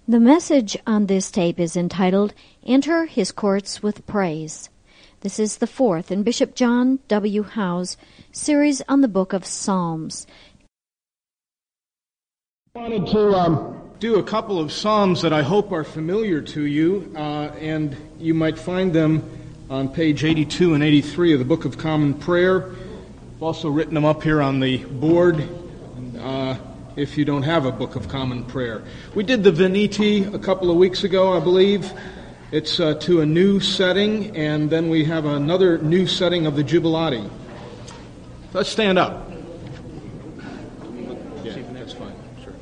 The message on this tape is entitled, Enter His Courts with Praise. This is the fourth in Bishop John W. Howe's series on the book of Psalms. I wanted to do a couple of Psalms that I hope are familiar to you, and you might find them on page 82 and 83 of the Book of Common Prayer. I've also written them up here on the board, if you don't have a Book of Common Prayer. We did the Venite a couple of weeks ago, I believe. It's to a new setting, and then we have another new setting of the Jubilati. Let's stand up. Yeah, that's fine. Sure.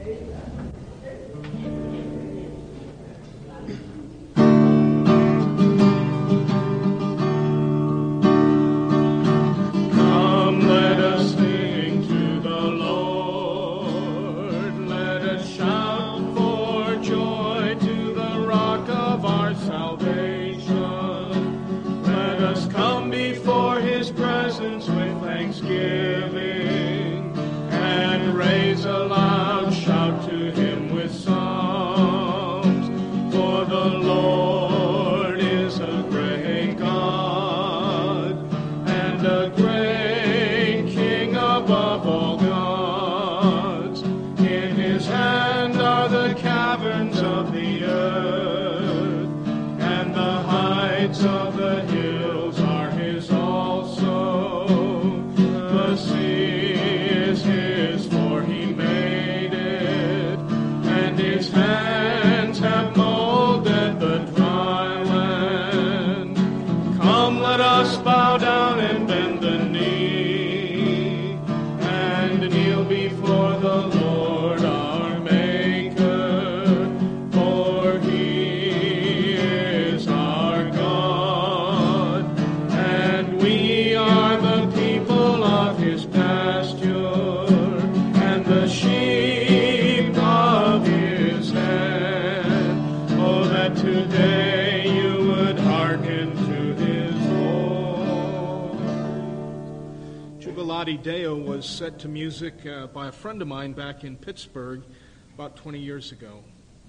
Come, let us sing to the Lord. Let us shout for joy to the rock of our salvation. Let us come before His presence with thanksgiving and raise a loud shout to Him with psalms. For the Lord is a great God and a great King above all gods. In His hand are the caverns of the earth, and the heights of the hills are His also. The sea is His, for He made it, and His hands have molded the dry land. Come, let us bow down and bend the knee, and kneel before the Lord our Maker, for He is our God, and we are the people of His pasture, and the sheep of His hand. Oh, that today you would hearken to His voice. Jubilati Deo was set to music by a friend of mine back in Pittsburgh about 20 years ago.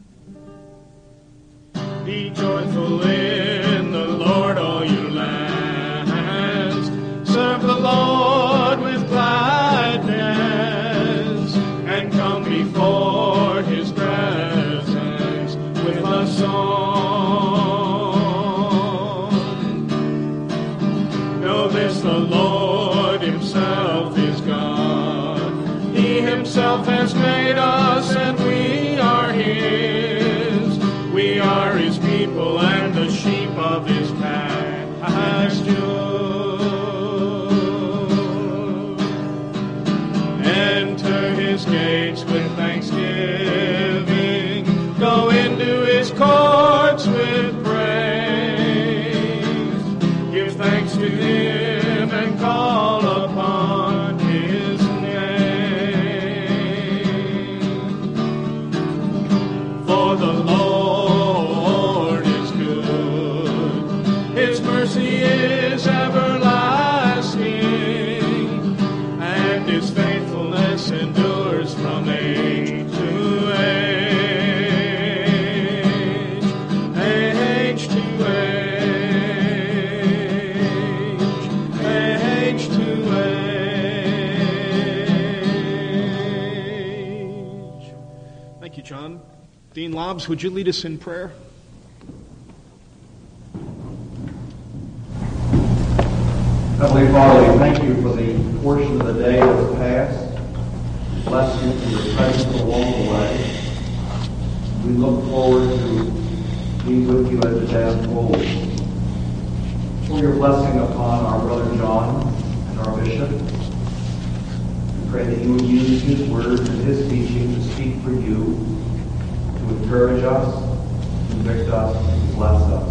Be joyful in the Lord, all you lands. Serve the Lord with gladness, and come before His presence with a song. Know this, the Lord Himself is God. He Himself has made us, and we are His. We are His people and the sheep of His pasture. Enter His gates with thanksgiving. Go into His courts with praise. Give thanks to Him and call upon His name. For the Lord is good. His mercy is everlasting, and His faithfulness endures from age to age, age to age, age to age. Thank you, John. Dean Lobbs, would you lead us in prayer? Heavenly Father, we thank you for the portion of the day that has passed. Bless you for your presence along the way. We look forward to being with you as the day unfolds. For your blessing upon our brother John and our bishop. We pray that you would use his words and his teaching to speak for you, to encourage us, convict us, and bless us.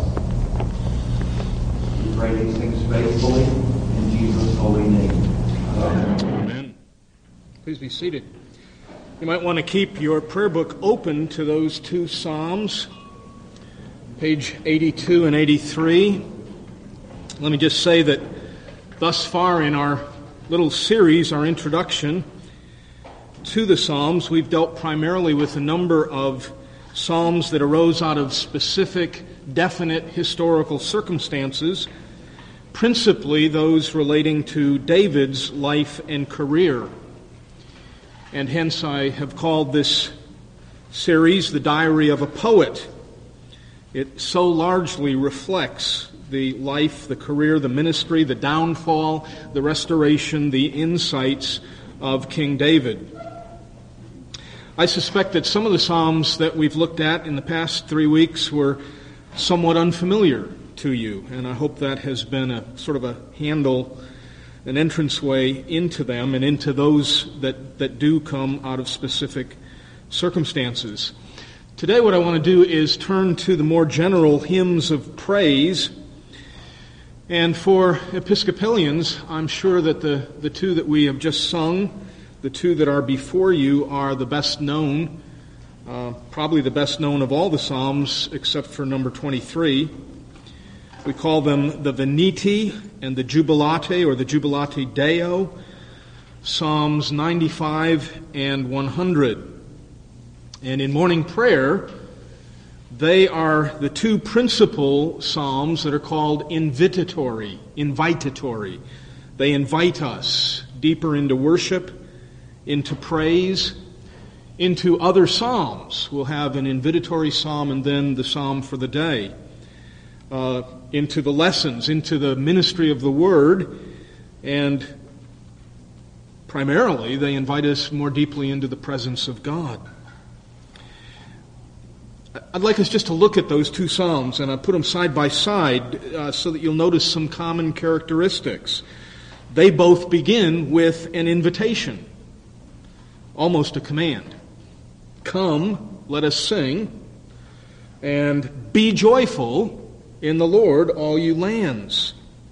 We pray these things faithfully in Jesus' holy name. Amen. Amen. Please be seated. You might want to keep your prayer book open to those two Psalms, page 82 and 83. Let me just say that thus far in our little series, our introduction to the Psalms, we've dealt primarily with a number of psalms that arose out of specific, definite historical circumstances, principally those relating to David's life and career. And hence I have called this series The Diary of a Poet. It so largely reflects the life, the career, the ministry, the downfall, the restoration, the insights of King David. I suspect that some of the Psalms that we've looked at in the past 3 weeks were somewhat unfamiliar to you, and I hope that has been a sort of a handle, an entranceway into them and into those that do come out of specific circumstances. Today what I want to do is turn to the more general hymns of praise. And for Episcopalians, I'm sure that the two that we have just sung, the two that are before you, are the best known, probably the best known of all the Psalms except for number 23. We call them the Venite and the Jubilate, or the Jubilate Deo, Psalms 95 and 100. And in morning prayer, they are the two principal psalms that are called invitatory. They invite us deeper into worship, into praise, into other psalms. We'll have an invitatory psalm and then the psalm for the day. Into the lessons, into the ministry of the Word, and primarily they invite us more deeply into the presence of God. I'd like us just to look at those two psalms, and I put them side by side so that you'll notice some common characteristics. They both begin with an invitation, almost a command. Come, let us sing, and be joyful in the Lord, all you lands.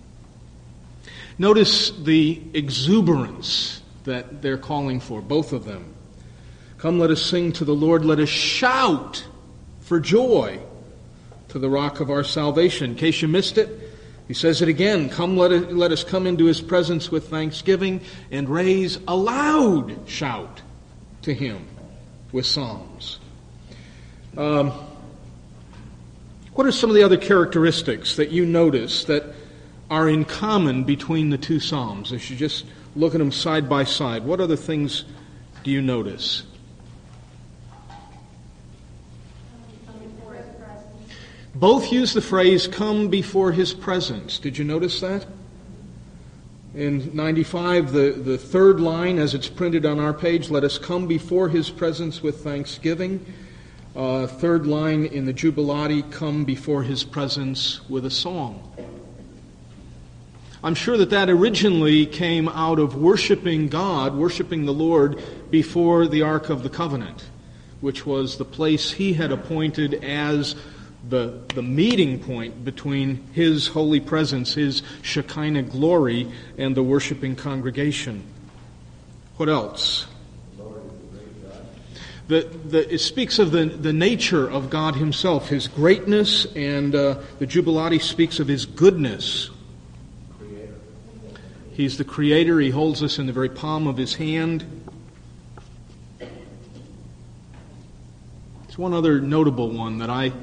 Notice the exuberance that they're calling for, both of them. Come, let us sing to the Lord, let us shout for joy to the rock of our salvation. In case you missed it, he says it again. Come, let us come into his presence with thanksgiving and raise a loud shout to him with psalms. What are some of the other characteristics that you notice that are in common between the two psalms? As you just look at them side by side, what other things do you notice? Both use the phrase, come before his presence. Did you notice that? In 95, the third line, as it's printed on our page, let us come before his presence with thanksgiving. Third line in the Jubilate, come before his presence with a song. I'm sure that originally came out of worshiping God, worshiping the Lord before the Ark of the Covenant, which was the place he had appointed as the meeting point between his holy presence, his Shekinah glory, and the worshiping congregation. What else? It speaks of the nature of God himself, his greatness, and the Jubilate speaks of his goodness. He's the Creator. He holds us in the very palm of his hand. There's one other notable one that I...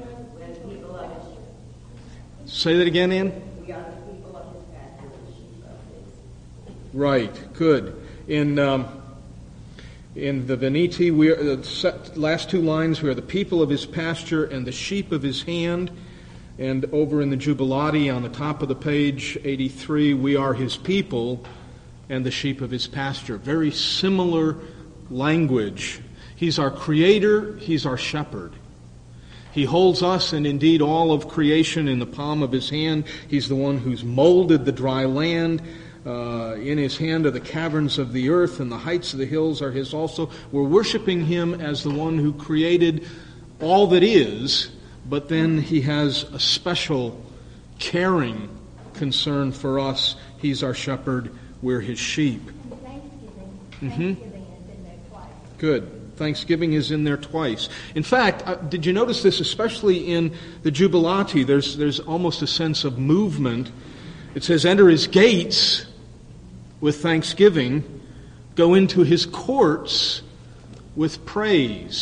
Say that again, Ann? We are the people of his pasture, the sheep of his. Right, good. In the Venite, we are, the last two lines, we are the people of his pasture and the sheep of his hand. And over in the Jubilate, on the top of the page, 83, we are his people and the sheep of his pasture. Very similar language. He's our Creator, he's our shepherd. He holds us and indeed all of creation in the palm of his hand. He's the one who's molded the dry land. In his hand are the caverns of the earth, and the heights of the hills are his also. We're worshiping him as the one who created all that is, but then he has a special caring concern for us. He's our shepherd. We're his sheep. Thanksgiving is in there twice. Good. Thanksgiving is in there twice. In fact, did you notice this, especially in the Jubilate? There's almost a sense of movement. It says, enter his gates with thanksgiving, go into his courts with praise.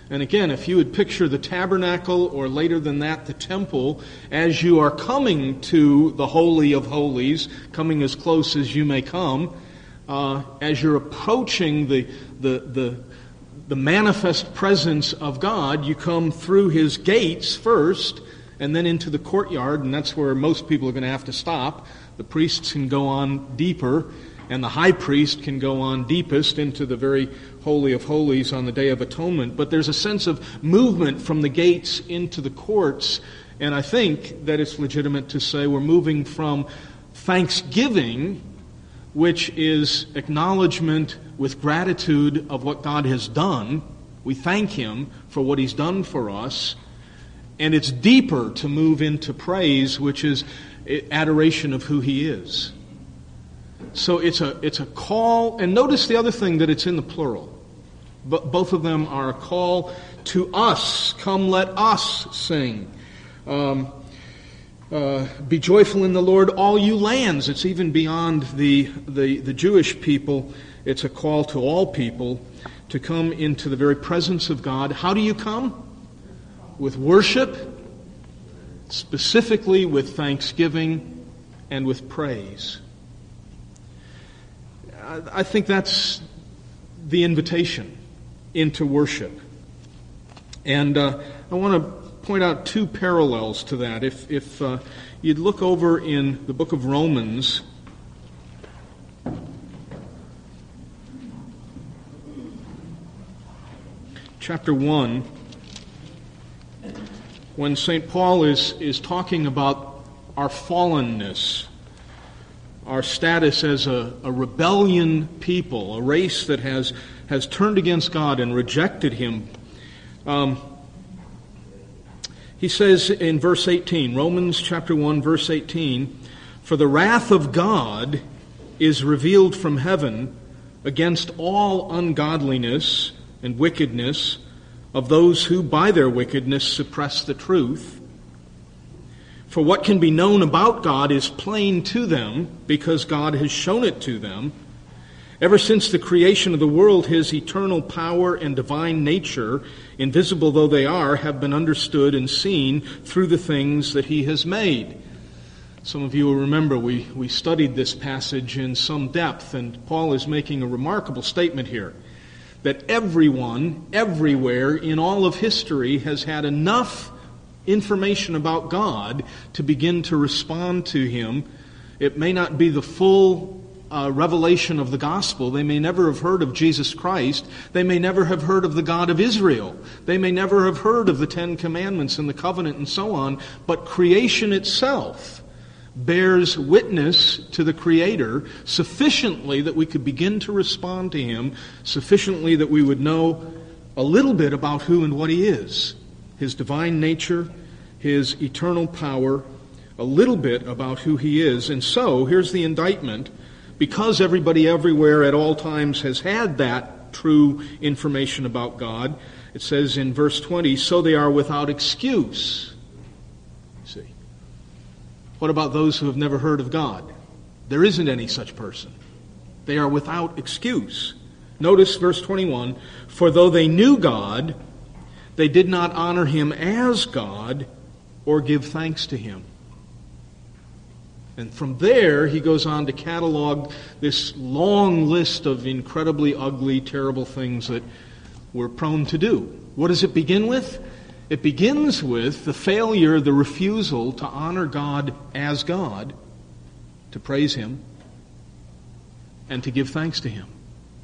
And again, if you would picture the tabernacle, or later than that, the temple, as you are coming to the Holy of Holies, coming as close as you may come, as you're approaching the manifest presence of God, you come through His gates first, and then into the courtyard, and that's where most people are going to have to stop. The priests can go on deeper, and the high priest can go on deepest into the very Holy of Holies on the Day of Atonement. But there's a sense of movement from the gates into the courts, and I think that it's legitimate to say we're moving from thanksgiving, which is acknowledgement with gratitude of what God has done. We thank Him for what He's done for us. And it's deeper to move into praise, which is adoration of who He is. So it's a call, and notice the other thing, that it's in the plural. But both of them are a call to us. Come, let us sing. Be joyful in the Lord, all you lands. It's even beyond the Jewish people. It's a call to all people to come into the very presence of God. How do you come? With worship, specifically with thanksgiving and with praise. I think that's the invitation into worship. And I want to point out two parallels to that. If you'd look over in the book of Romans, chapter 1, when St. Paul is talking about our fallenness, our status as a rebellion people, a race that has turned against God and rejected Him. He says in verse 18, Romans chapter 1, verse 18, "For the wrath of God is revealed from heaven against all ungodliness and wickedness of those who by their wickedness suppress the truth. For what can be known about God is plain to them, because God has shown it to them. Ever since the creation of the world, His eternal power and divine nature, invisible though they are, have been understood and seen through the things that He has made." Some of you will remember we studied this passage in some depth, and Paul is making a remarkable statement here, that everyone, everywhere, in all of history has had enough information about God to begin to respond to Him. It may not be the full revelation of the gospel. They may never have heard of Jesus Christ. They may never have heard of the God of Israel. They may never have heard of the Ten Commandments and the covenant and so on. But creation itself bears witness to the Creator sufficiently that we could begin to respond to Him, sufficiently that we would know a little bit about who and what He is, His divine nature, His eternal power, a little bit about who He is. And so, here's the indictment. Because everybody everywhere at all times has had that true information about God, it says in verse 20, "So they are without excuse." See. What about those who have never heard of God? There isn't any such person. They are without excuse. Notice verse 21, "For though they knew God, they did not honor Him as God or give thanks to Him." And from there, he goes on to catalog this long list of incredibly ugly, terrible things that we're prone to do. What does it begin with? It begins with the failure, the refusal to honor God as God, to praise Him, and to give thanks to Him.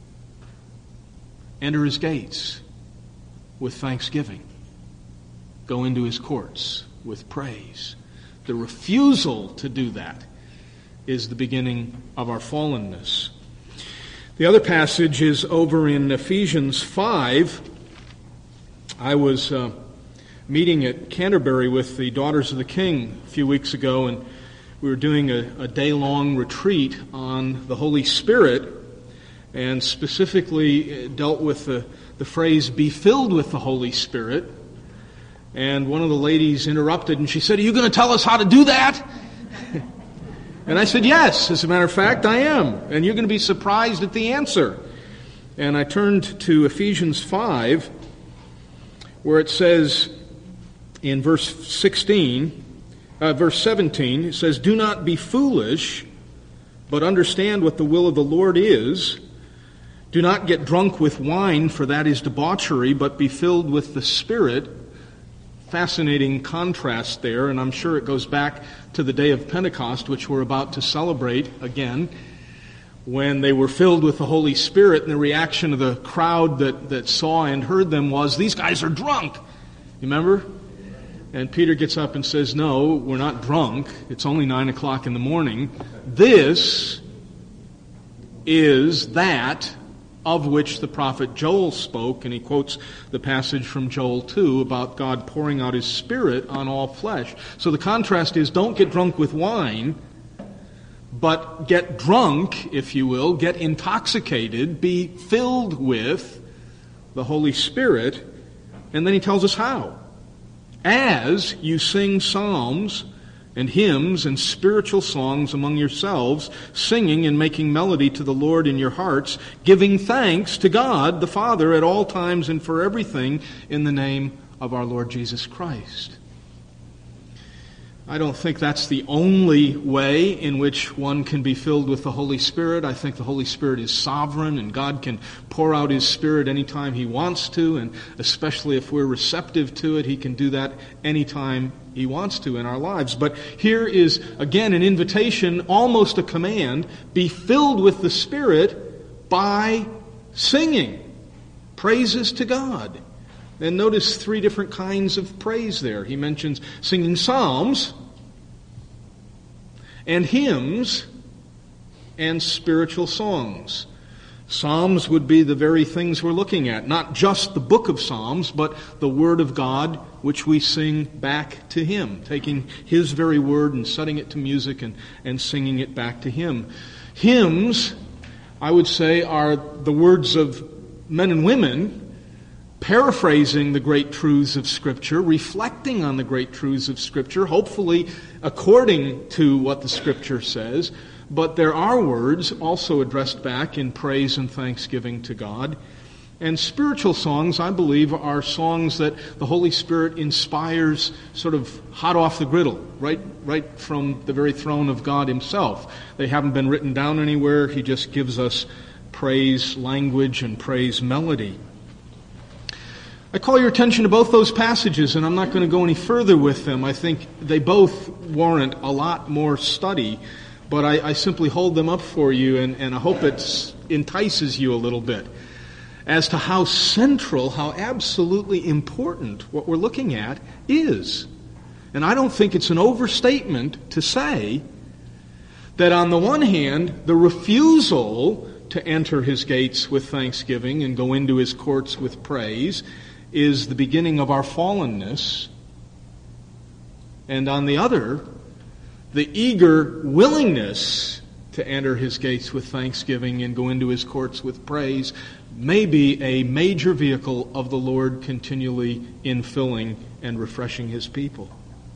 Enter His gates with thanksgiving. Go into His courts with praise. The refusal to do that is the beginning of our fallenness. The other passage is over in Ephesians 5. I was meeting at Canterbury with the Daughters of the King a few weeks ago, and we were doing a day-long retreat on the Holy Spirit, and specifically dealt with the phrase, "be filled with the Holy Spirit." And one of the ladies interrupted, and she said, "Are you going to tell us how to do that?" And I said, "Yes, as a matter of fact, I am. And you're going to be surprised at the answer." And I turned to Ephesians 5, where it says in verse 17, it says, "Do not be foolish, but understand what the will of the Lord is. Do not get drunk with wine, for that is debauchery, but be filled with the Spirit." Fascinating contrast there, and I'm sure it goes back to the day of Pentecost, which we're about to celebrate again, when they were filled with the Holy Spirit, and the reaction of the crowd that saw and heard them was, "These guys are drunk." You remember? And Peter gets up and says, "No, we're not drunk. It's only 9 o'clock in the morning. This is that of which the prophet Joel spoke," and he quotes the passage from Joel 2 about God pouring out His Spirit on all flesh. So the contrast is, don't get drunk with wine, but get drunk, if you will, get intoxicated, be filled with the Holy Spirit. And then he tells us how. "As you sing psalms and hymns and spiritual songs among yourselves, singing and making melody to the Lord in your hearts, giving thanks to God the Father at all times and for everything in the name of our Lord Jesus Christ." I don't think that's the only way in which one can be filled with the Holy Spirit. I think the Holy Spirit is sovereign, and God can pour out His Spirit anytime He wants to, and especially if we're receptive to it, He can do that anytime He wants to in our lives. But here is, again, an invitation, almost a command: be filled with the Spirit by singing praises to God. And notice 3 different kinds of praise there. He mentions singing psalms and hymns and spiritual songs. Psalms would be the very things we're looking at. Not just the book of Psalms, but the Word of God, which we sing back to Him, taking His very Word and setting it to music and singing it back to Him. Hymns, I would say, are the words of men and women paraphrasing the great truths of Scripture, reflecting on the great truths of Scripture, hopefully according to what the Scripture says. But there are words also addressed back in praise and thanksgiving to God. And spiritual songs, I believe, are songs that the Holy Spirit inspires sort of hot off the griddle, right from the very throne of God Himself. They haven't been written down anywhere. He just gives us praise language and praise melody. I call your attention to both those passages, and I'm not going to go any further with them. I think they both warrant a lot more study, but I simply hold them up for you, and I hope it entices you a little bit as to how central, how absolutely important what we're looking at is. And I don't think it's an overstatement to say that on the one hand, the refusal to enter His gates with thanksgiving and go into His courts with praise is the beginning of our fallenness. And on the other, the eager willingness to enter His gates with thanksgiving and go into His courts with praise may be a major vehicle of the Lord continually infilling and refreshing His people.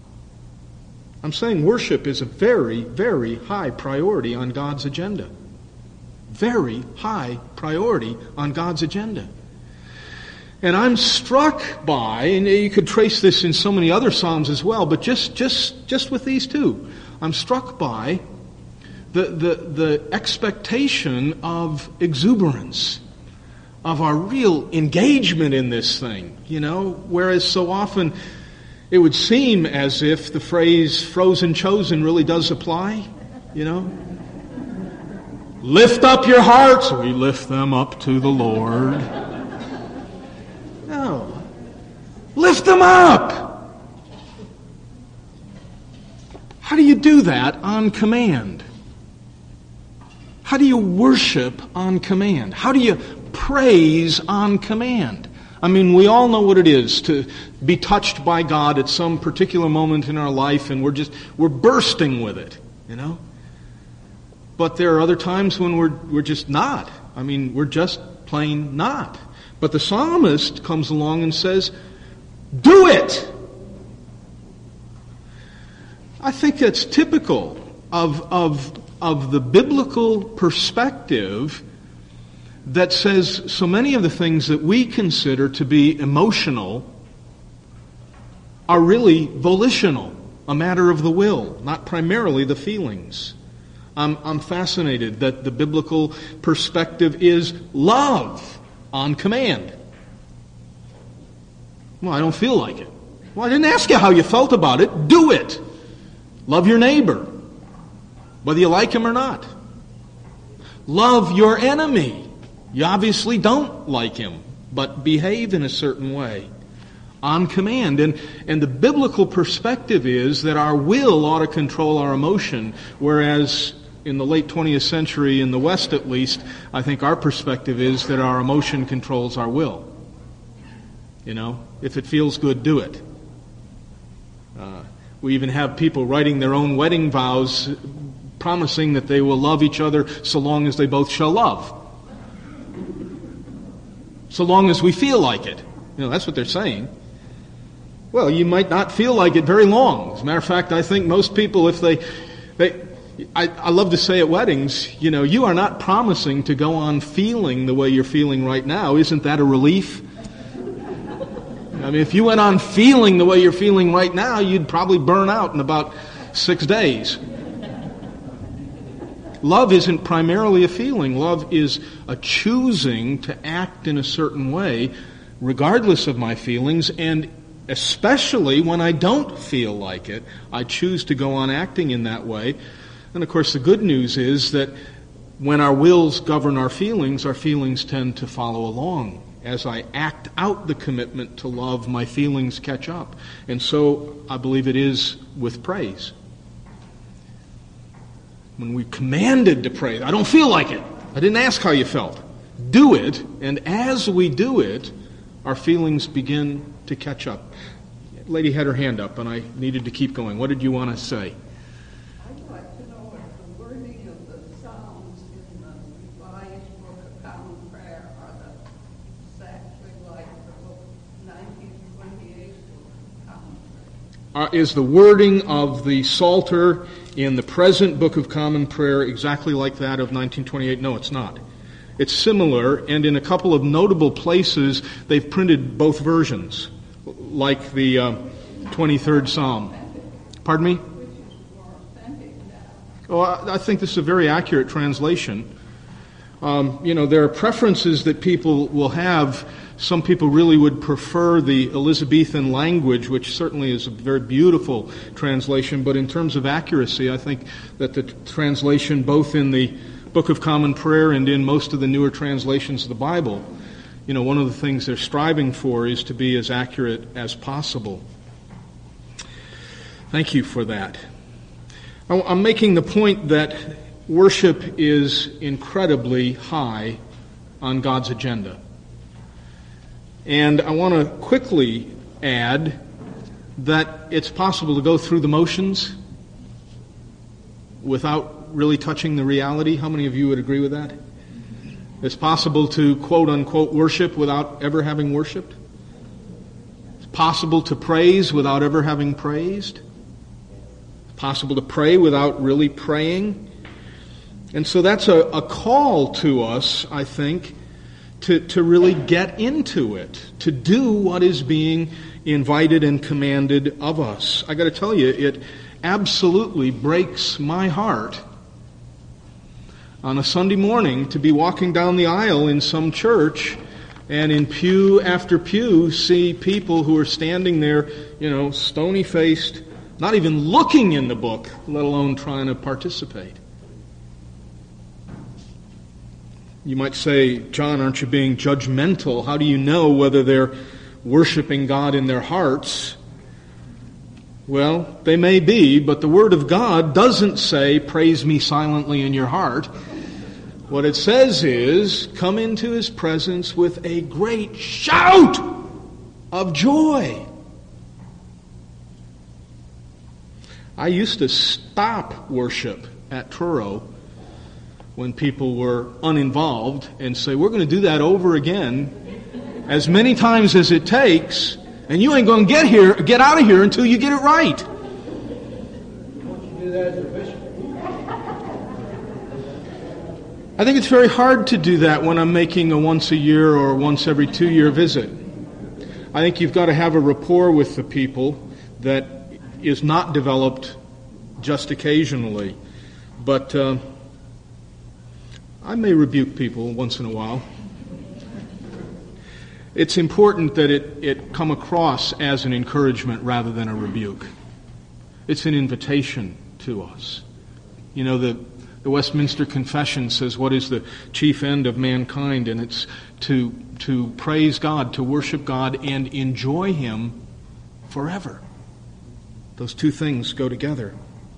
I'm saying worship is a very, very high priority on God's agenda. Very high priority on God's agenda. And I'm struck by, and you could trace this in so many other Psalms as well, but just with these two, I'm struck by the expectation of exuberance, of our real engagement in this thing, whereas so often it would seem as if the phrase frozen chosen really does apply, Lift up your hearts, we lift them up to the Lord. No. Lift them up. How do you do that on command? How do you worship on command? How do you praise on command? I mean, we all know what it is to be touched by God at some particular moment in our life, and we're bursting with it, But there are other times when we're just not. I mean, we're just plain not. But the psalmist comes along and says, do it! I think that's typical of the biblical perspective that says so many of the things that we consider to be emotional are really volitional, a matter of the will, not primarily the feelings. I'm fascinated that the biblical perspective is love on command. Well, I don't feel like it. Well, I didn't ask you how you felt about it. Do it. Love your neighbor, whether you like him or not. Love your enemy. You obviously don't like him, but behave in a certain way. On command. And the biblical perspective is that our will ought to control our emotion, whereas in the late 20th century, in the West at least, I think our perspective is that our emotion controls our will. You know, if it feels good, do it. We even have people writing their own wedding vows, promising that they will love each other so long as they both shall love. So long as we feel like it. You know, that's what they're saying. Well, you might not feel like it very long. As a matter of fact, I think most people, if I love to say at weddings, you know, you are not promising to go on feeling the way you're feeling right now. Isn't that a relief? I mean, if you went on feeling the way you're feeling right now, you'd probably burn out in about 6 days. Love isn't primarily a feeling. Love is a choosing to act in a certain way, regardless of my feelings, and especially when I don't feel like it, I choose to go on acting in that way. And of course, the good news is that when our wills govern our feelings tend to follow along. As I act out the commitment to love, my feelings catch up. And so I believe it is with praise. When we're commanded to pray, I don't feel like it. I didn't ask how you felt. Do it, and as we do it, our feelings begin to catch up. The lady had her hand up, and I needed to keep going. What did you want to say? I'd like to know if the wording of the Psalms in the Revised Book of Common Prayer are exactly like the book 1928 Book of Common Prayer. Is the wording of the Psalter in the present Book of Common Prayer exactly like that of 1928? No, it's not. It's similar, and in a couple of notable places, they've printed both versions, like the 23rd Psalm. Pardon me? Oh, I think this is a very accurate translation. There are preferences that people will have. Some people really would prefer the Elizabethan language, which certainly is a very beautiful translation, but in terms of accuracy, I think that the translation both in the Book of Common Prayer and in most of the newer translations of the Bible, one of the things they're striving for is to be as accurate as possible. Thank you for that. I'm making the point that worship is incredibly high on God's agenda. And I want to quickly add that it's possible to go through the motions without really touching the reality. How many of you would agree with that? It's possible to quote-unquote worship without ever having worshiped. It's possible to praise without ever having praised. It's possible to pray without really praying. And so that's a call to us, I think, to really get into it, to do what is being invited and commanded of us. I got to tell you, it absolutely breaks my heart on a Sunday morning to be walking down the aisle in some church and in pew after pew see people who are standing there, stony-faced, not even looking in the book, let alone trying to participate. You might say, John, aren't you being judgmental? How do you know whether they're worshiping God in their hearts? Well, they may be, but the Word of God doesn't say, praise me silently in your heart. What it says is, come into His presence with a great shout of joy. I used to stop worship at Truro when people were uninvolved and say, we're going to do that over again as many times as it takes, and you ain't going to get out of here until you get it right. Don't you do that as a bishop? I think it's very hard to do that when I'm making a once a year or once every 2 year visit. I think you've got to have a rapport with the people. that is not developed just occasionally. But I may rebuke people once in a while. It's important that it come across as an encouragement rather than a rebuke. It's an invitation to us. You know, the Westminster Confession says, what is the chief end of mankind? And it's to praise God, to worship God, and enjoy Him forever. Those two things go together.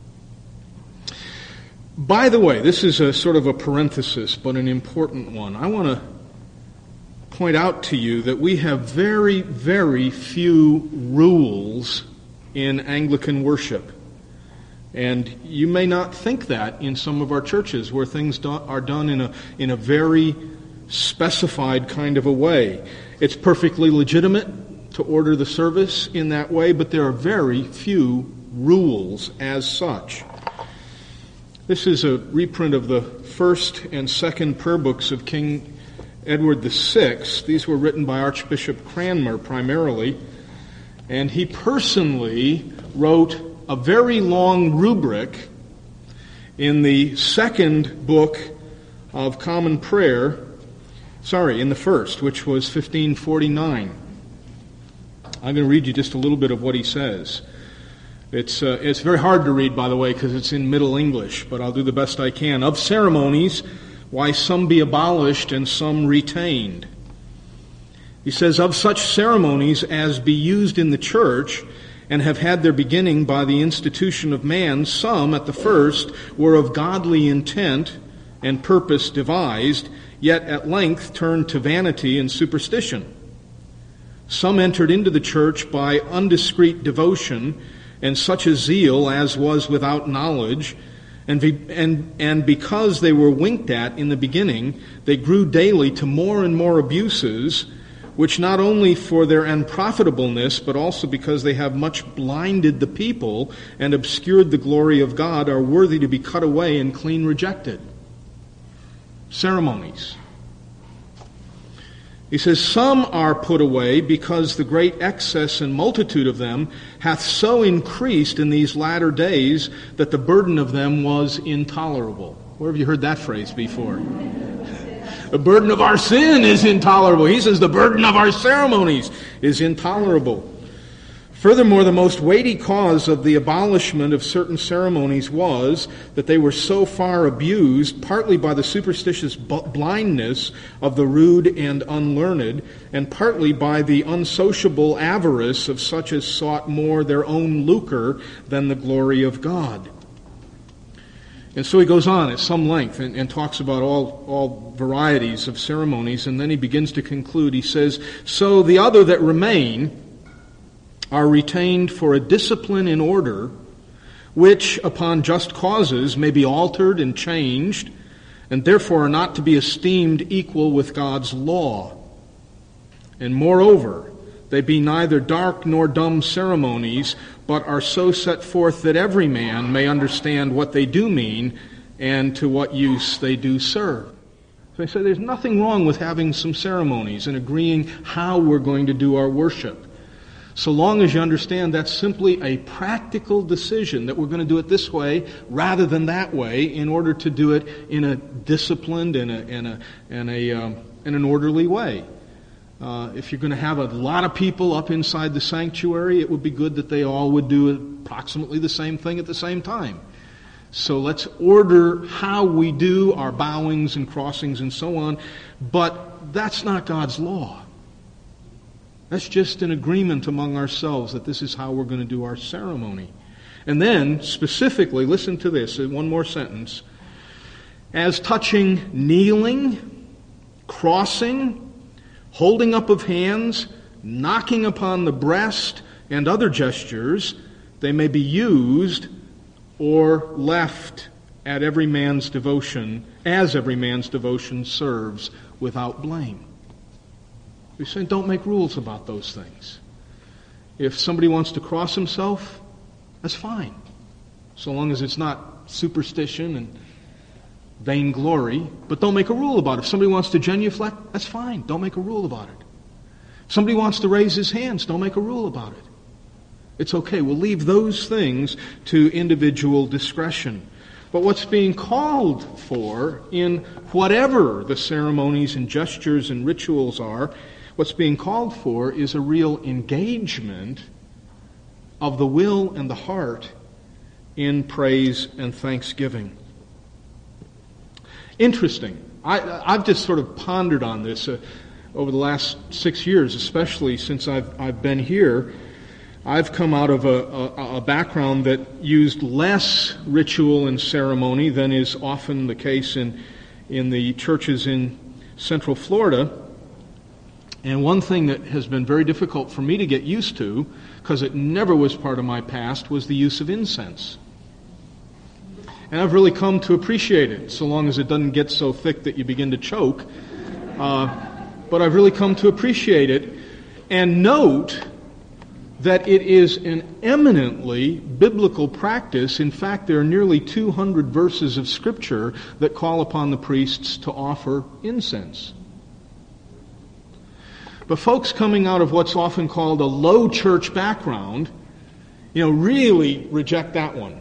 By the way, this is a sort of a parenthesis, but an important one. I want to point out to you that we have very, very few rules in Anglican worship. And you may not think that in some of our churches where things are done in a very specified kind of a way. It's perfectly legitimate to order the service in that way, but there are very few rules as such. This is a reprint of the first and second prayer books of King Edward VI. These were written by Archbishop Cranmer primarily, and he personally wrote a very long rubric in the second book of Common Prayer, in the first, which was 1549. I'm going to read you just a little bit of what he says. It's very hard to read, by the way, because it's in Middle English, but I'll do the best I can. Of ceremonies, why some be abolished and some retained. He says, of such ceremonies as be used in the church and have had their beginning by the institution of man, some at the first were of godly intent and purpose devised, yet at length turned to vanity and superstition. Some entered into the church by undiscreet devotion and such a zeal as was without knowledge, and because they were winked at in the beginning, they grew daily to more and more abuses, which not only for their unprofitableness, but also because they have much blinded the people and obscured the glory of God, are worthy to be cut away and clean rejected. Ceremonies. He says, some are put away because the great excess and multitude of them hath so increased in these latter days that the burden of them was intolerable. Where have you heard that phrase before? The burden of our sin is intolerable. He says the burden of our ceremonies is intolerable. Furthermore, the most weighty cause of the abolishment of certain ceremonies was that they were so far abused, partly by the superstitious blindness of the rude and unlearned, and partly by the unsociable avarice of such as sought more their own lucre than the glory of God. And so he goes on at some length and talks about all varieties of ceremonies, and then he begins to conclude. He says, so the other that remain are retained for a discipline in order, which upon just causes may be altered and changed, and therefore are not to be esteemed equal with God's law. And moreover, they be neither dark nor dumb ceremonies, but are so set forth that every man may understand what they do mean and to what use they do serve. So I say there's nothing wrong with having some ceremonies and agreeing how we're going to do our worship, so long as you understand that's simply a practical decision that we're going to do it this way rather than that way in order to do it in a disciplined and an orderly way. If you're going to have a lot of people up inside the sanctuary, it would be good that they all would do approximately the same thing at the same time. So let's order how we do our bowings and crossings and so on, but that's not God's law. That's just an agreement among ourselves that this is how we're going to do our ceremony. And then, specifically, listen to this, one more sentence. As touching kneeling, crossing, holding up of hands, knocking upon the breast, and other gestures, they may be used or left at every man's devotion, as every man's devotion serves, without blame. We say don't make rules about those things. If somebody wants to cross himself, that's fine, so long as it's not superstition and vainglory, but don't make a rule about it. If somebody wants to genuflect, that's fine, don't make a rule about it. If somebody wants to raise his hands, don't make a rule about it. It's okay. We'll leave those things to individual discretion. But what's being called for in whatever the ceremonies and gestures and rituals are, what's being called for is a real engagement of the will and the heart in praise and thanksgiving. Interesting. I've just sort of pondered on this over the last 6 years, especially since I've been here. I've come out of a background that used less ritual and ceremony than is often the case in the churches in Central Florida. And one thing that has been very difficult for me to get used to, because it never was part of my past, was the use of incense. And I've really come to appreciate it, so long as it doesn't get so thick that you begin to choke. But I've really come to appreciate it and note that it is an eminently biblical practice. In fact, there are nearly 200 verses of Scripture that call upon the priests to offer incense. But folks coming out of what's often called a low church background, really reject that one.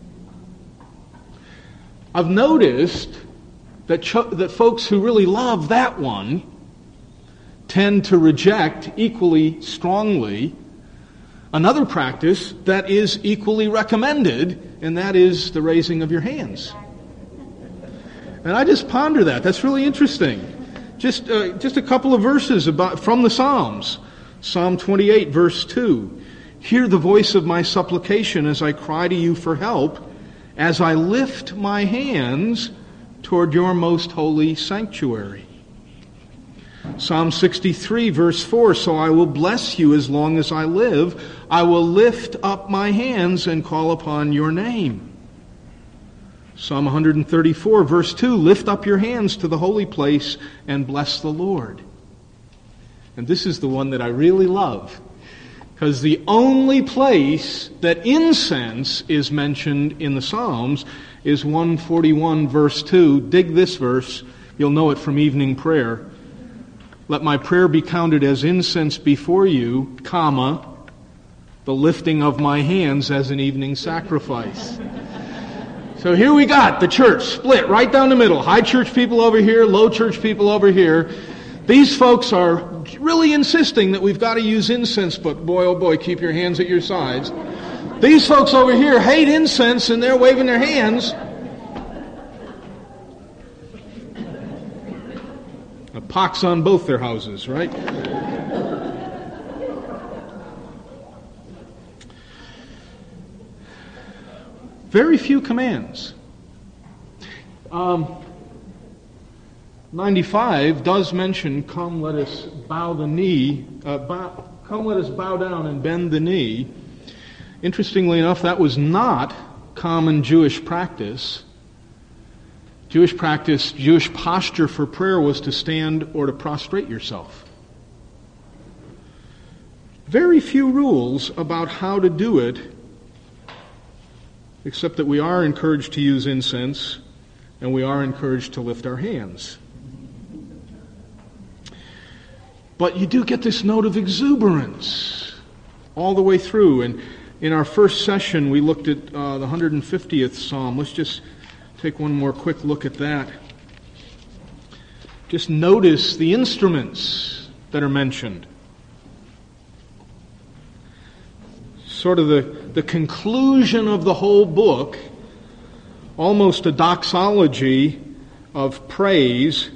I've noticed that folks who really love that one tend to reject equally strongly another practice that is equally recommended, and that is the raising of your hands. And I just ponder that. That's really interesting. Just a couple of verses from the Psalms. Psalm 28, verse 2. Hear the voice of my supplication as I cry to you for help, as I lift my hands toward your most holy sanctuary. Psalm 63, verse 4, so I will bless you as long as I live. I will lift up my hands and call upon your name. Psalm 134, verse 2, lift up your hands to the holy place and bless the Lord. And this is the one that I really love, because the only place that incense is mentioned in the Psalms is 141, verse 2. Dig this verse. You'll know it from evening prayer. Let my prayer be counted as incense before you, comma, the lifting of my hands as an evening sacrifice. So here we got the church split right down the middle. High church people over here, low church people over here. These folks are really insisting that we've got to use incense, but boy, oh boy, keep your hands at your sides. These folks over here hate incense and they're waving their hands. A pox on both their houses, right? Very few commands. 95 does mention, come let us bow the knee, come let us bow down and bend the knee. Interestingly enough, that was not common Jewish practice. Jewish practice, Jewish posture for prayer was to stand or to prostrate yourself. Very few rules about how to do it, except that we are encouraged to use incense and we are encouraged to lift our hands. But you do get this note of exuberance all the way through. And in our first session, we looked at the 150th Psalm. Let's just take one more quick look at that. Just notice the instruments that are mentioned. Sort of the conclusion of the whole book, almost a doxology of praise.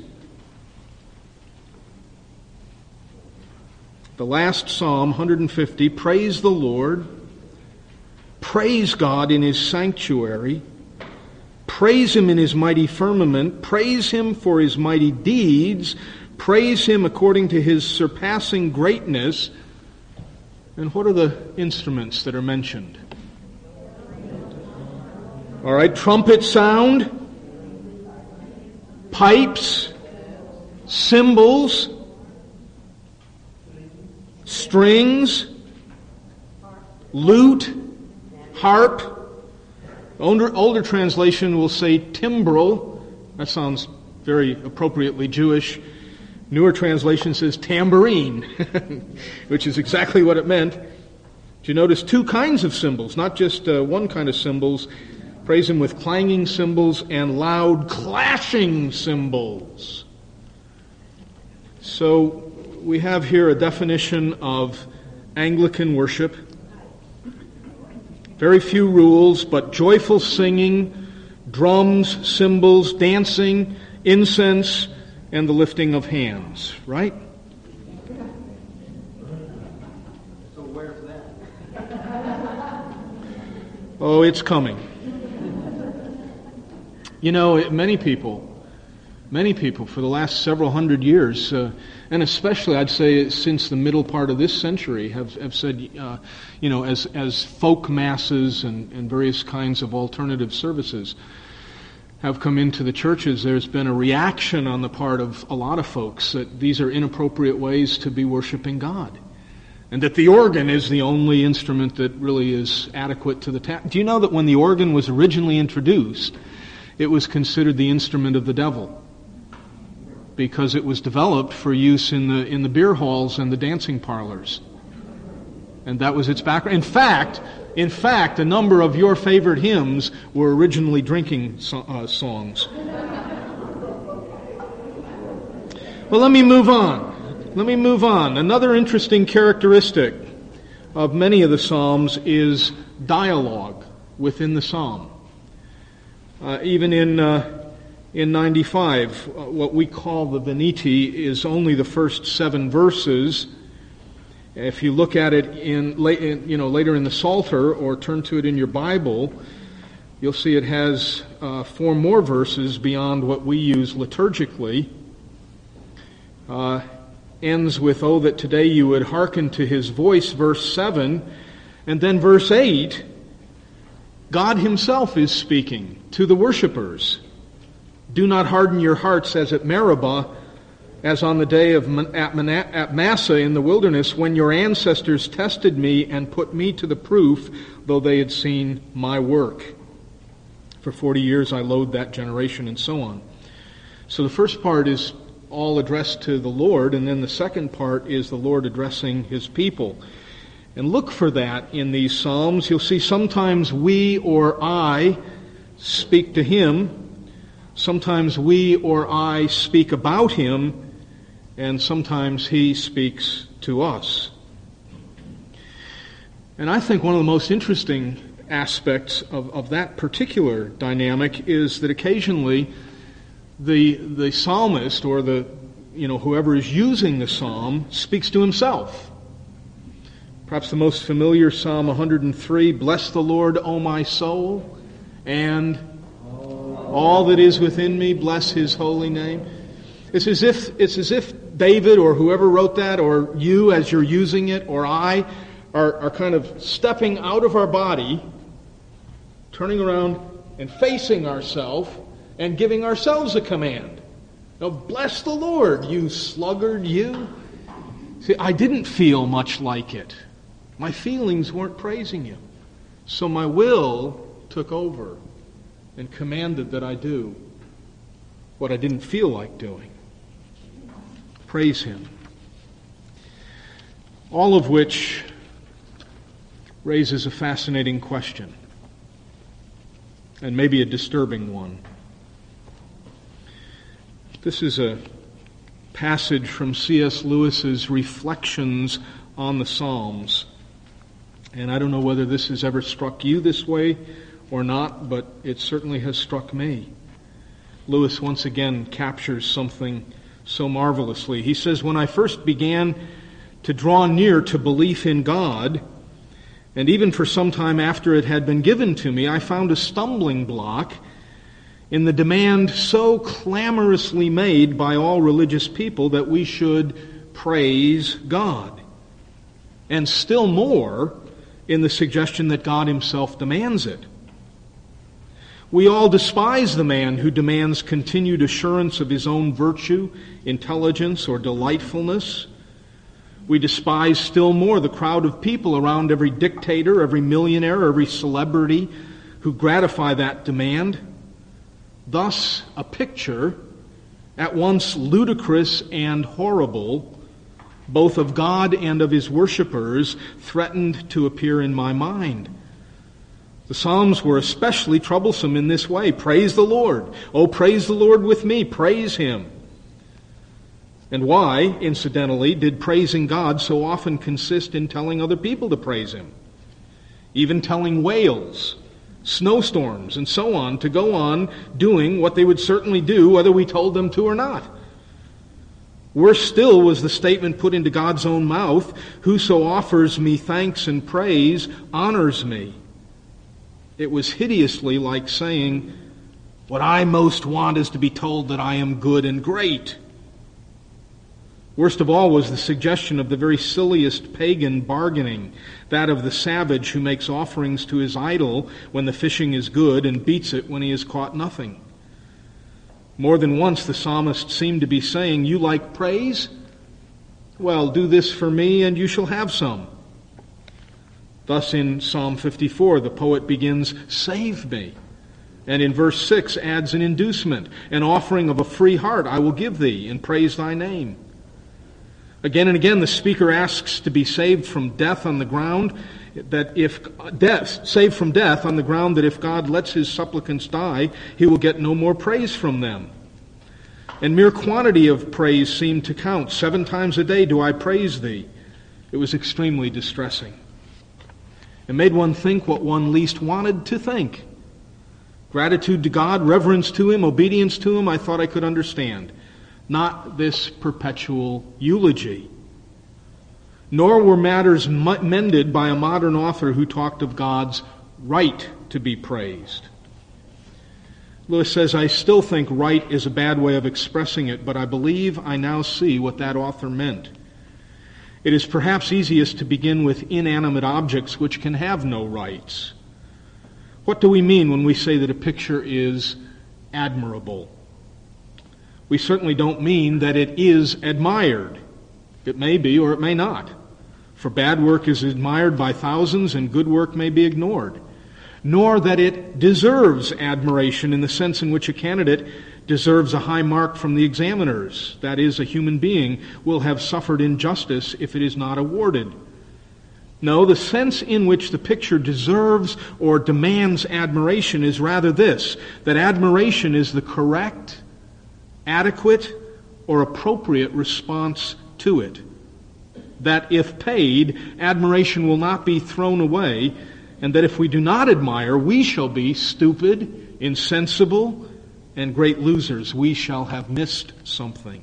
The last Psalm, 150, praise the Lord, praise God in His sanctuary, praise Him in His mighty firmament, praise Him for His mighty deeds, praise Him according to His surpassing greatness. And what are the instruments that are mentioned? All right, trumpet sound, pipes, cymbals, strings, lute, harp. Older translation will say timbrel. That sounds very appropriately Jewish. Newer translation says tambourine, which is exactly what it meant. Do you notice two kinds of cymbals, not just one kind of cymbals? Praise Him with clanging cymbals and loud clashing cymbals. So we have here a definition of Anglican worship. Very few rules, but joyful singing, drums, cymbals, dancing, incense, and the lifting of hands, right? So where's that? Oh, it's coming. You know, many people for the last several hundred years, and especially I'd say since the middle part of this century, have said, as folk masses and various kinds of alternative services have come into the churches, there's been a reaction on the part of a lot of folks that these are inappropriate ways to be worshiping God, and that the organ is the only instrument that really is adequate to the task. Do you know that when the organ was originally introduced, it was considered the instrument of the devil, because it was developed for use in the beer halls and the dancing parlors. And that was its background. In fact, a number of your favorite hymns were originally drinking songs. Well, let me move on. Another interesting characteristic of many of the Psalms is dialogue within the Psalm. Even in 95, what we call the Veniti is only the first 7 verses. If you look at it later in the Psalter, or turn to it in your Bible, you'll see it has 4 more verses beyond what we use liturgically. Ends with, "Oh, that today you would hearken to His voice," verse 7, and then verse 8, God Himself is speaking to the worshipers. "Do not harden your hearts as at Meribah, as on the day at Massah in the wilderness, when your ancestors tested me and put me to the proof, though they had seen my work. For 40 years I loathed that generation," and so on. So the first part is all addressed to the Lord, and then the second part is the Lord addressing His people. And look for that in these Psalms. You'll see sometimes we or I speak to Him, sometimes we or I speak about Him, and sometimes He speaks to us. And I think one of the most interesting aspects of that particular dynamic is that occasionally the psalmist, or whoever is using the psalm, speaks to himself. Perhaps the most familiar, Psalm 103, "Bless the Lord, O my soul, and all that is within me, bless His holy name." It's as if David, or whoever wrote that, or you as you're using it, or I, are kind of stepping out of our body, turning around and facing ourselves, and giving ourselves a command. Now, bless the Lord, you sluggard, you. See, I didn't feel much like it. My feelings weren't praising Him. So my will took over and commanded that I do what I didn't feel like doing. Praise Him. All of which raises a fascinating question, and maybe a disturbing one. This is a passage from C.S. Lewis's Reflections on the Psalms. And I don't know whether this has ever struck you this way or not, but it certainly has struck me. Lewis once again captures something so marvelously. He says, "When I first began to draw near to belief in God, and even for some time after it had been given to me, I found a stumbling block in the demand so clamorously made by all religious people that we should praise God. And still more in the suggestion that God Himself demands it. We all despise the man who demands continued assurance of his own virtue, intelligence, or delightfulness. We despise still more the crowd of people around every dictator, every millionaire, every celebrity who gratify that demand. Thus, a picture, at once ludicrous and horrible, both of God and of his worshipers, threatened to appear in my mind. The Psalms were especially troublesome in this way. Praise the Lord. Oh, praise the Lord with me. Praise him. And why, incidentally, did praising God so often consist in telling other people to praise him? Even telling whales, snowstorms, and so on to go on doing what they would certainly do whether we told them to or not. Worse still was the statement put into God's own mouth, "Whoso offers me thanks and praise honors me." It was hideously like saying, "What I most want is to be told that I am good and great." Worst of all was the suggestion of the very silliest pagan bargaining, that of the savage who makes offerings to his idol when the fishing is good and beats it when he has caught nothing. More than once the psalmist seemed to be saying, "You like praise? Well, do this for me and you shall have some." Thus in Psalm 54 the poet begins, "Save me," and in verse 6 adds an inducement, "An offering of a free heart I will give thee, and praise thy name." Again and again the speaker asks to be saved from death on the ground that if God lets his supplicants die, he will get no more praise from them. And mere quantity of praise seemed to count. 7 times a day do I praise thee. It was extremely distressing. It made one think what one least wanted to think. Gratitude to God, reverence to him, obedience to him, I thought I could understand. Not this perpetual eulogy. Nor were matters mended by a modern author who talked of God's right to be praised. Lewis says, "I still think right is a bad way of expressing it, but I believe I now see what that author meant. It is perhaps easiest to begin with inanimate objects which can have no rights. What do we mean when we say that a picture is admirable? We certainly don't mean that it is admired. It may be or it may not. For bad work is admired by thousands and good work may be ignored. Nor that it deserves admiration in the sense in which a candidate deserves a high mark from the examiners. That is, a human being will have suffered injustice if it is not awarded. No, the sense in which the picture deserves or demands admiration is rather this, that admiration is the correct, adequate, or appropriate response to it. That if paid, admiration will not be thrown away, and that if we do not admire, we shall be stupid, insensible, and great losers. We shall have missed something.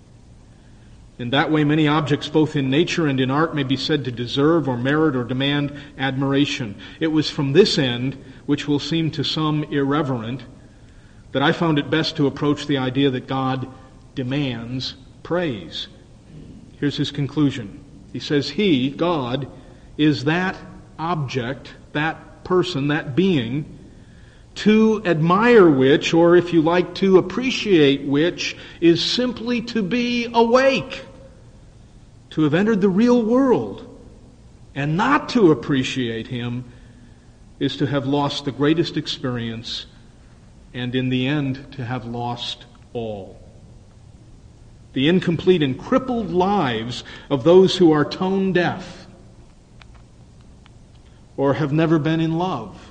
In that way, many objects, both in nature and in art, may be said to deserve or merit or demand admiration. It was from this end, which will seem to some irreverent, that I found it best to approach the idea that God demands praise. Here's his conclusion. He says, He, God, is that object, that person, that being, to admire which, or if you like, to appreciate which, is simply to be awake, to have entered the real world. And not to appreciate him is to have lost the greatest experience, and in the end, to have lost all. The incomplete and crippled lives of those who are tone deaf, or have never been in love,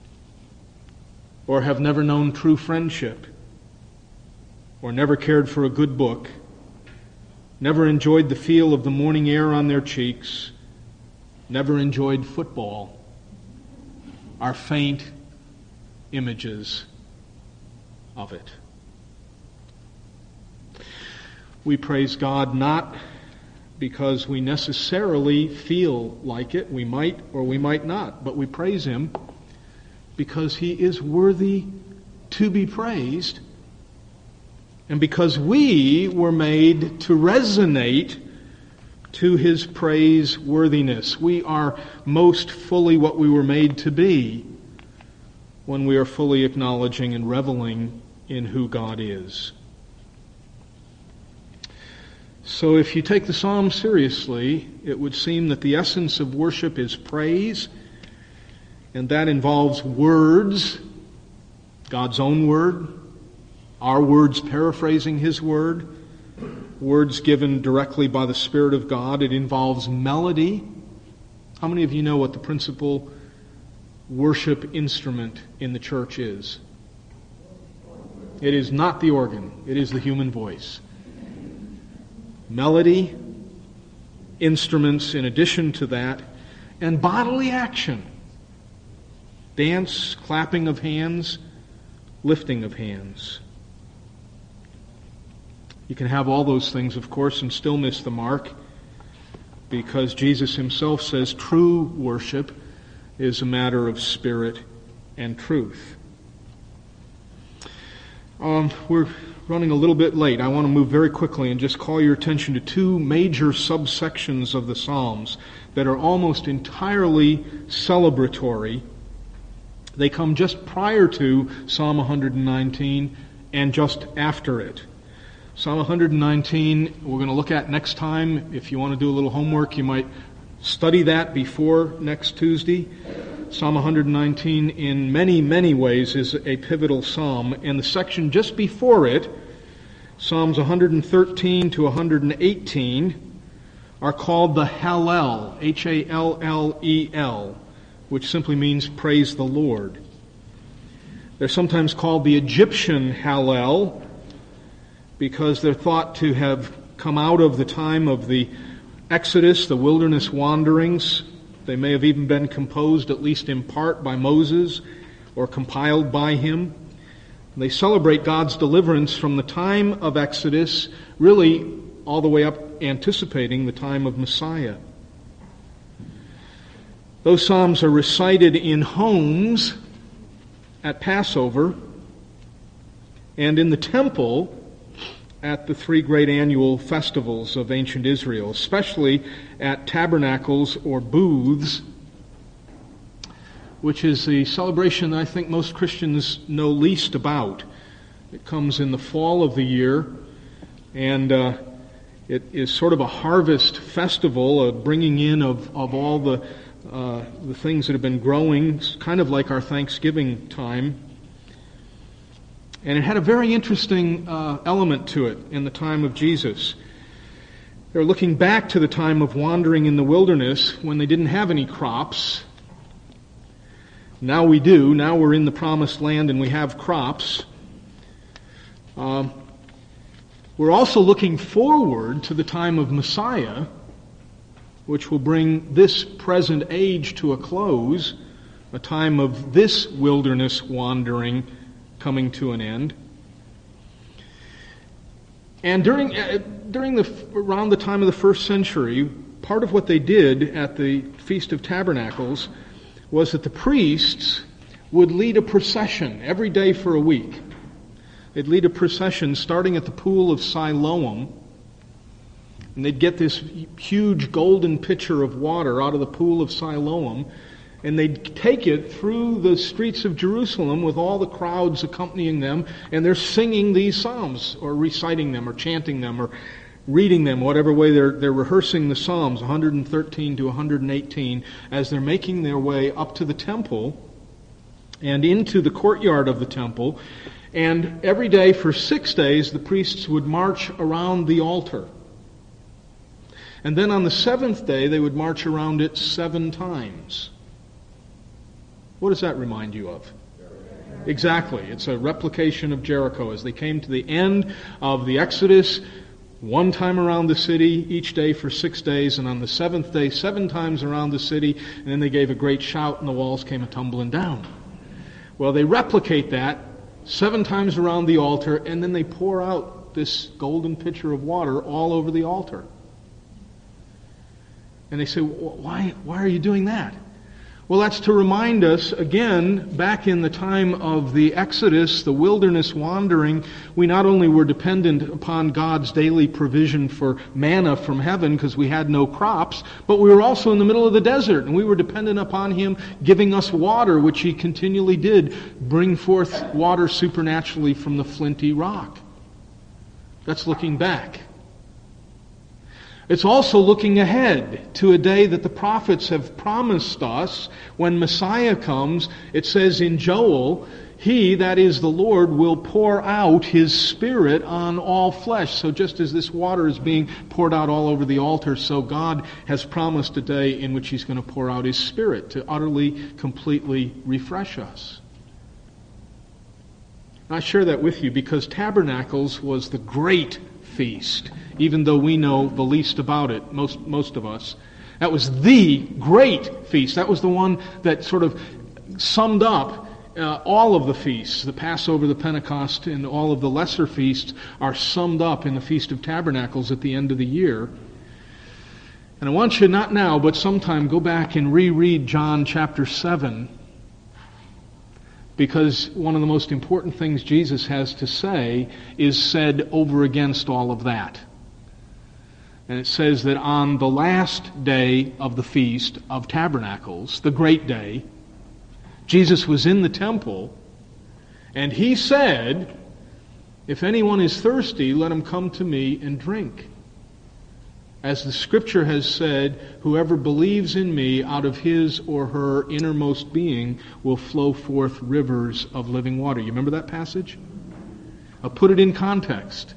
or have never known true friendship, or never cared for a good book, never enjoyed the feel of the morning air on their cheeks, never enjoyed football, are faint images of it. We praise God not because we necessarily feel like it, we might or we might not, but we praise him because he is worthy to be praised, and because we were made to resonate to his praiseworthiness. We are most fully what we were made to be when we are fully acknowledging and reveling in who God is. So if you take the Psalm seriously, it would seem that the essence of worship is praise, and that involves words, God's own word, our words paraphrasing his word, words given directly by the Spirit of God. It involves melody. How many of you know what the principal worship instrument in the church is? It is not the organ. It is the human voice. Melody, instruments in addition to that, and bodily action. Dance, clapping of hands, lifting of hands. You can have all those things, of course, and still miss the mark, because Jesus himself says true worship is a matter of spirit and truth. We're running a little bit late. I want to move very quickly and just call your attention to two major subsections of the Psalms that are almost entirely celebratory. They come just prior to Psalm 119 and just after it. Psalm 119 we're going to look at next time. If you want to do a little homework, you might study that before next Tuesday. Psalm 119 in many, many ways is a pivotal psalm, and the section just before it, Psalms 113 to 118, are called the Hallel, Hallel, which simply means praise the Lord. They're sometimes called the Egyptian Hallel because they're thought to have come out of the time of the Exodus, the wilderness wanderings. They may have even been composed, at least in part, by Moses or compiled by him. They celebrate God's deliverance from the time of Exodus, really all the way up anticipating the time of Messiah. Those psalms are recited in homes at Passover and in the temple at the three great annual festivals of ancient Israel, especially at tabernacles or booths, which is the celebration that I think most Christians know least about. It comes in the fall of the year, and it is sort of a harvest festival, a bringing in of all the things that have been growing. It's kind of like our Thanksgiving time. And it had a very interesting element to it in the time of Jesus. They're looking back to the time of wandering in the wilderness when they didn't have any crops. Now we do. Now we're in the promised land and we have crops. We're also looking forward to the time of Messiah, which will bring this present age to a close, a time of this wilderness wandering coming to an end. And around the time of the first century, part of what they did at the Feast of Tabernacles was that the priests would lead a procession every day for a week. They'd lead a procession starting at the pool of Siloam, and they'd get this huge golden pitcher of water out of the pool of Siloam, and they'd take it through the streets of Jerusalem with all the crowds accompanying them, and they're singing these psalms, or reciting them, or chanting them, or reading them, whatever way they're rehearsing the psalms, 113 to 118, as they're making their way up to the temple and into the courtyard of the temple. And every day for 6 days, the priests would march around the altar. And then on the seventh day, they would march around it 7 times. What does that remind you of? Exactly. It's a replication of Jericho. As they came to the end of the Exodus, 1 time around the city each day for 6 days, and on the 7th day, 7 times around the city, and then they gave a great shout and the walls came a-tumbling down. Well, they replicate that 7 times around the altar, and then they pour out this golden pitcher of water all over the altar. And they say, why are you doing that? Well, that's to remind us, again, back in the time of the Exodus, the wilderness wandering, we not only were dependent upon God's daily provision for manna from heaven because we had no crops, but we were also in the middle of the desert, and we were dependent upon Him giving us water, which He continually did, bring forth water supernaturally from the flinty rock. That's looking back. It's also looking ahead to a day that the prophets have promised us when Messiah comes. It says in Joel, He, that is the Lord, will pour out His Spirit on all flesh. So just as this water is being poured out all over the altar, so God has promised a day in which He's going to pour out His Spirit to utterly, completely refresh us. I share that with you because Tabernacles was the great feast, even though we know the least about it, most of us. That was the great feast. That was the one that sort of summed up all of the feasts. The Passover, the Pentecost, and all of the lesser feasts are summed up in the Feast of Tabernacles at the end of the year. And I want you, not now, but sometime, go back and reread John chapter 7, because one of the most important things Jesus has to say is said over against all of that. And it says that on the last day of the Feast of Tabernacles, the great day, Jesus was in the temple, and He said, "If anyone is thirsty, let him come to me and drink. As the Scripture has said, whoever believes in me, out of his or her innermost being will flow forth rivers of living water." You remember that passage? I'll put it in context.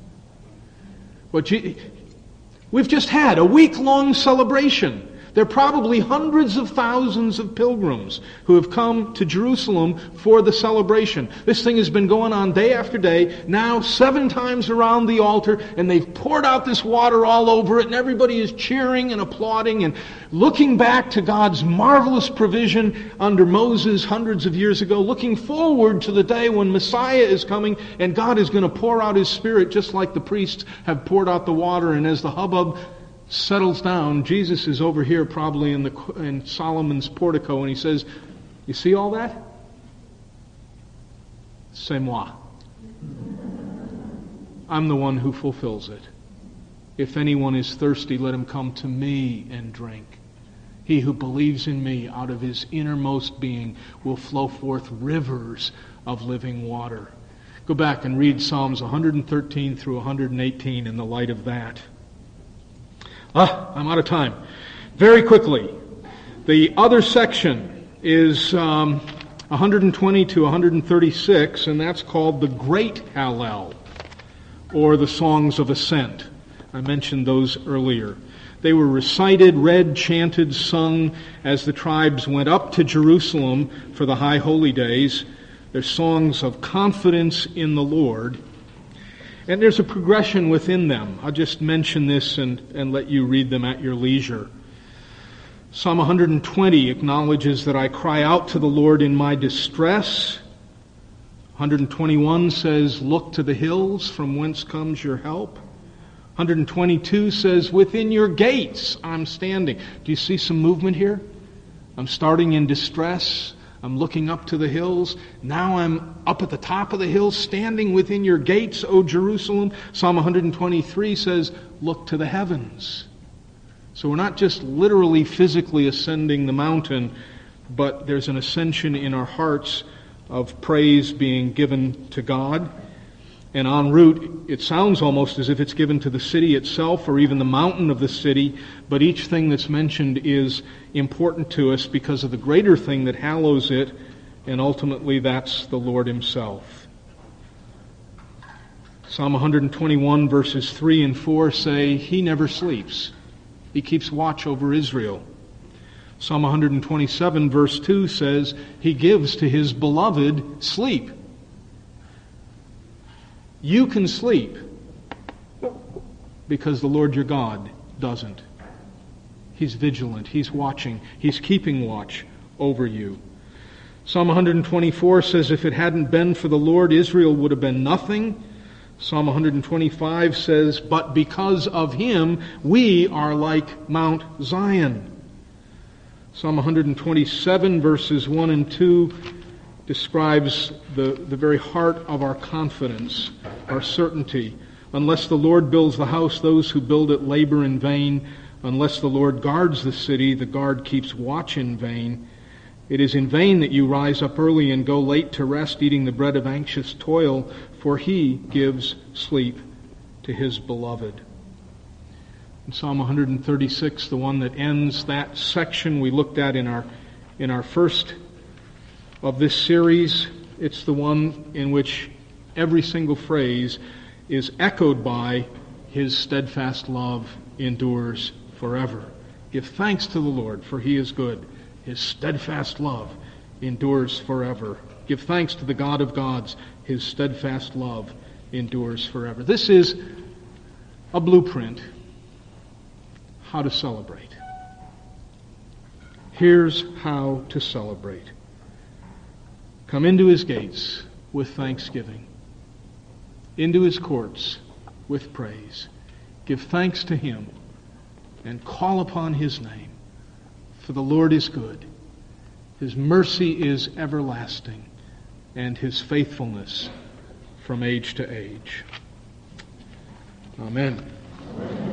We've just had a week-long celebration. There are probably hundreds of thousands of pilgrims who have come to Jerusalem for the celebration. This thing has been going on day after day, now 7 times around the altar, and they've poured out this water all over it, and everybody is cheering and applauding and looking back to God's marvelous provision under Moses hundreds of years ago, looking forward to the day when Messiah is coming and God is going to pour out His Spirit just like the priests have poured out the water. And as the hubbub settles down, Jesus is over here probably in Solomon's portico, and He says, "You see all that? C'est moi. I'm the one who fulfills it. If anyone is thirsty, let him come to me and drink. He who believes in me, out of his innermost being will flow forth rivers of living water." Go back and read Psalms 113 through 118 in the light of that. I'm out of time. Very quickly, the other section is 120 to 136, and that's called the Great Hallel, or the Songs of Ascent. I mentioned those earlier. They were recited, read, chanted, sung as the tribes went up to Jerusalem for the high holy days. They're songs of confidence in the Lord. And there's a progression within them. I'll just mention this and let you read them at your leisure. Psalm 120 acknowledges that I cry out to the Lord in my distress. 121 says, "Look to the hills, from whence comes your help." 122 says, "Within your gates I'm standing." Do you see some movement here? I'm starting in distress. I'm looking up to the hills. Now I'm up at the top of the hill, standing within your gates, O Jerusalem. Psalm 123 says, "Look to the heavens." So we're not just literally physically ascending the mountain, but there's an ascension in our hearts of praise being given to God. And en route, it sounds almost as if it's given to the city itself or even the mountain of the city, but each thing that's mentioned is important to us because of the greater thing that hallows it, and ultimately that's the Lord Himself. Psalm 121 verses 3 and 4 say, He never sleeps. He keeps watch over Israel. Psalm 127 verse 2 says, He gives to His beloved sleep. You can sleep because the Lord your God doesn't. He's vigilant. He's watching. He's keeping watch over you. Psalm 124 says, if it hadn't been for the Lord, Israel would have been nothing. Psalm 125 says, but because of Him, we are like Mount Zion. Psalm 127 verses 1 and 2 describes the very heart of our confidence, our certainty. Unless the Lord builds the house, those who build it labor in vain. Unless the Lord guards the city, the guard keeps watch in vain. It is in vain that you rise up early and go late to rest, eating the bread of anxious toil, for He gives sleep to His beloved. In Psalm 136, the one that ends that section we looked at in our first of this series, It's the one in which every single phrase is echoed by His steadfast love endures forever. Give thanks to the Lord, for He is good. His steadfast love endures forever. Give thanks to the God of gods. His steadfast love endures forever. This is a blueprint how to celebrate. Here's how to celebrate. Come into His gates with thanksgiving, into His courts with praise. Give thanks to Him and call upon His name, for the Lord is good. His mercy is everlasting, and His faithfulness from age to age. Amen.